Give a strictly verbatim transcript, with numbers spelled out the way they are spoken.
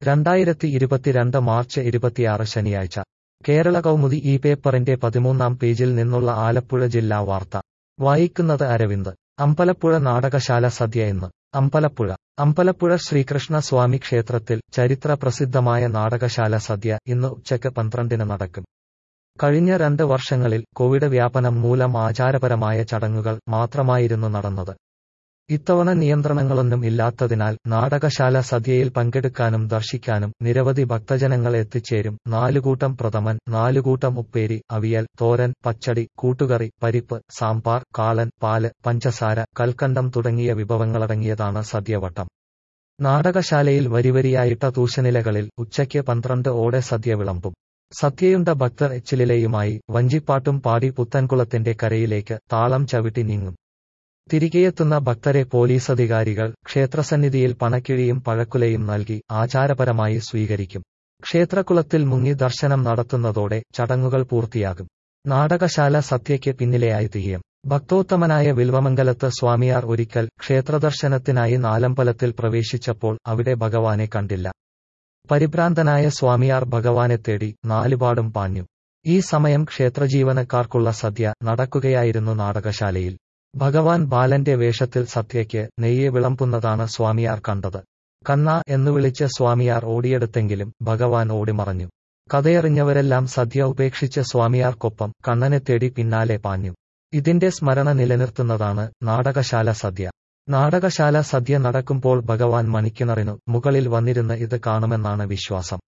രണ്ടായിരത്തി ഇരുപത്തിരണ്ട് മാർച്ച് ഇരുപത്തിയാറ് ശനിയാഴ്ച കേരള കൗമുദി ഈ പേപ്പറിന്റെ പതിമൂന്നാം പേജിൽ നിന്നുള്ള ആലപ്പുഴ ജില്ലാ വാർത്ത വായിക്കുന്നത് അരവിന്ദ്. അമ്പലപ്പുഴ നാടകശാല സദ്യ ഇന്ന്. അമ്പലപ്പുഴ അമ്പലപ്പുഴ ശ്രീകൃഷ്ണ സ്വാമി ക്ഷേത്രത്തിൽ ചരിത്ര പ്രസിദ്ധമായ നാടകശാല സദ്യ ഇന്ന് ഉച്ചയ്ക്ക് പന്ത്രണ്ടിന് നടക്കും. കഴിഞ്ഞ രണ്ട് വർഷങ്ങളിൽ കോവിഡ് വ്യാപനം മൂലം ആചാരപരമായ ചടങ്ങുകൾ മാത്രമായിരുന്നു നടന്നത്. ഇത്തവണ നിയന്ത്രണങ്ങളൊന്നും ഇല്ലാത്തതിനാൽ നാടകശാല സദ്യയിൽ പങ്കെടുക്കാനും ദർശിക്കാനും നിരവധി ഭക്തജനങ്ങൾ എത്തിച്ചേരും. നാലുകൂട്ടം പ്രഥമൻ, നാലുകൂട്ടം ഉപ്പേരി, അവിയൽ, തോരൻ, പച്ചടി, കൂട്ടുകറി, പരിപ്പ്, സാമ്പാർ, കാളൻ, പാല്, പഞ്ചസാര, കൽക്കണ്ടം തുടങ്ങിയ വിഭവങ്ങളടങ്ങിയതാണ് സദ്യവട്ടം. നാടകശാലയിൽ വരിവരിയായിട്ട തൂശനിലകളിൽ ഉച്ചയ്ക്ക് പന്ത്രണ്ട് ഓടെ സദ്യ വിളമ്പും. സദ്യയുണ്ട ഭക്തർ എച്ചിലിലയുമായി വഞ്ചിപ്പാട്ടും പാടി പുത്തൻകുളത്തിന്റെ കരയിലേക്ക് താളം ചവിട്ടി നീങ്ങും. തിരികെയെത്തുന്ന ഭക്തരെ പോലീസധികാരികൾ ക്ഷേത്രസന്നിധിയിൽ പണക്കിഴിയും പഴക്കുലയും നൽകി ആചാരപരമായി സ്വീകരിക്കും. ക്ഷേത്രകുളത്തിൽ മുങ്ങി ദർശനം നടത്തുന്നതോടെ ചടങ്ങുകൾ പൂർത്തിയാകും. നാടകശാല സദ്യയ്ക്ക് പിന്നിലെ ഐതിഹ്യം. ഭക്തോത്തമനായ വിൽവമംഗലത്ത് സ്വാമിയാർ ഒരിക്കൽ ക്ഷേത്രദർശനത്തിനായി നാലമ്പലത്തിൽ പ്രവേശിച്ചപ്പോൾ അവിടെ ഭഗവാനെ കണ്ടില്ല. പരിഭ്രാന്തനായ സ്വാമിയാർ ഭഗവാനെ തേടി നാലുപാടും പാഞ്ഞു. ഈ സമയം ക്ഷേത്രജീവനക്കാർക്കുള്ള സദ്യ നടക്കുകയായിരുന്നു നാടകശാലയിൽ. ഭഗവാൻ ബാലന്റെ വേഷത്തിൽ സദ്യയ്ക്ക് നെയ്യ് വിളമ്പുന്നതാണ് സ്വാമിയാർ കണ്ടത്. കണ്ണ എന്നു വിളിച്ച് സ്വാമിയാർ ഓടിയെടുത്തെങ്കിലും ഭഗവാൻ ഓടിമറഞ്ഞു. കഥയറിഞ്ഞവരെല്ലാം സദ്യ ഉപേക്ഷിച്ച് സ്വാമിയാർക്കൊപ്പം കണ്ണനെ തേടി പിന്നാലെ പാഞ്ഞു. ഇതിന്റെ സ്മരണ നിലനിർത്തുന്നതാണ് നാടകശാല സദ്യ. നാടകശാല സദ്യ നടക്കുമ്പോൾ ഭഗവാൻ മണിക്കിണറിനു മുകളിൽ വന്നിരുന്ന് ഇത് കാണുമെന്നാണ് വിശ്വാസം.